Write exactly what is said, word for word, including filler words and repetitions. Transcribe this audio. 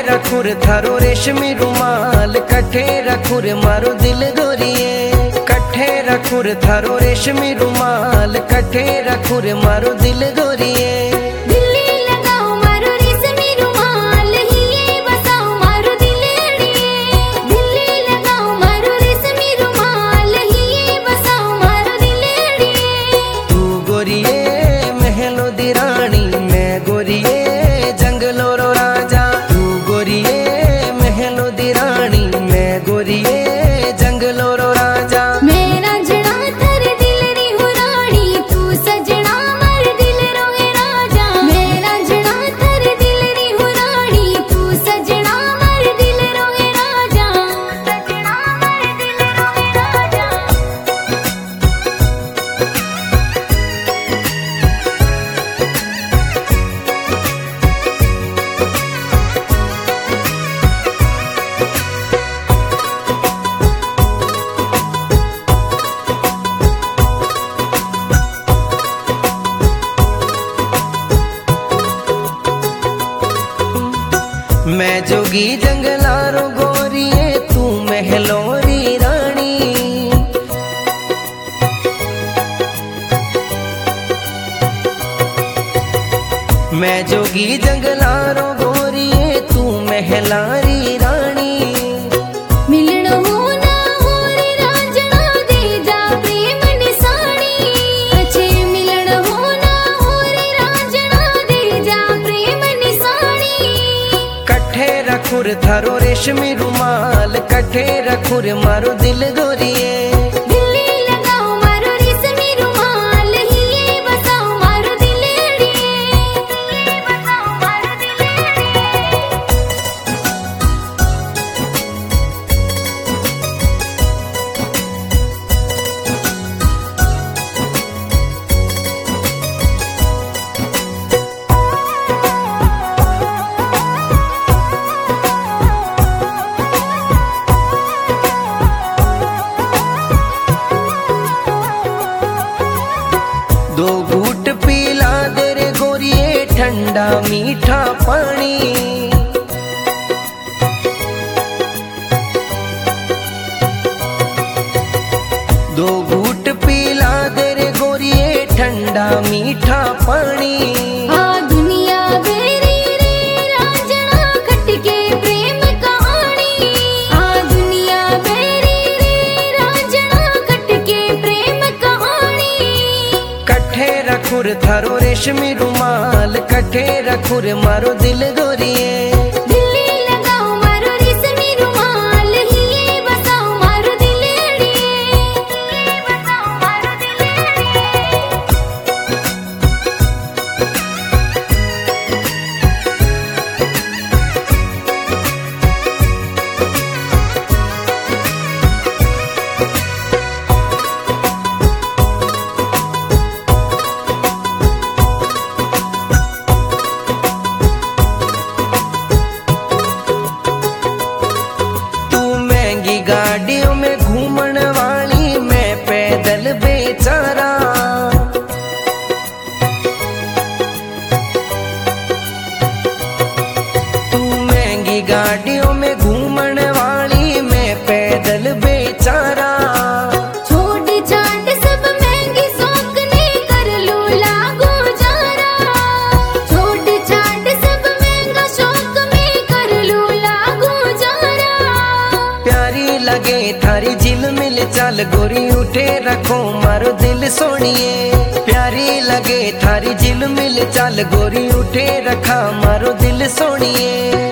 रखुर थारो रेशमी रुमाल, कठे रखुर मारो दिल गोरिए। कठे रखुर थारो रेशमी रुमाल, कठे रखुर मारो दिल गोरिए। मैं जोगी जंगलारो गोरिए, तू महलोरी रानी। मैं जोगी जंगलारो गोरिए, तू महलारी रानी। रखुर थारो रेशमी रुमाल, कठे रखुर मारो दिल गोरिए। दो घूट पीला दे रे गोरिए, ठंडा मीठा पानी। दो घूट पीला दे रे गोरिए, ठंडा मीठा पानी। रखुर थारो रेशमी रुमाल, कठे रखुर मारो दिल गोरिए। गाड़ियों में घूमने वाली, मैं पैदल बेचारा। तू महंगी गाड़ियों में घूमने वाली, मैं पैदल बेचारा। छोटी चाट सब महंगी शौक ने कर लो लागो जारा। छोटी चाट सब महंगा शौक में कर लो लागो जारा। प्यारी लगे थारी झिलमिल चाल गोरी, उठे रखो मारो दिल सोनिए। प्यारी लगे थारी झिलमिल चाल गोरी, उठे रखा मारो दिल सोनिए।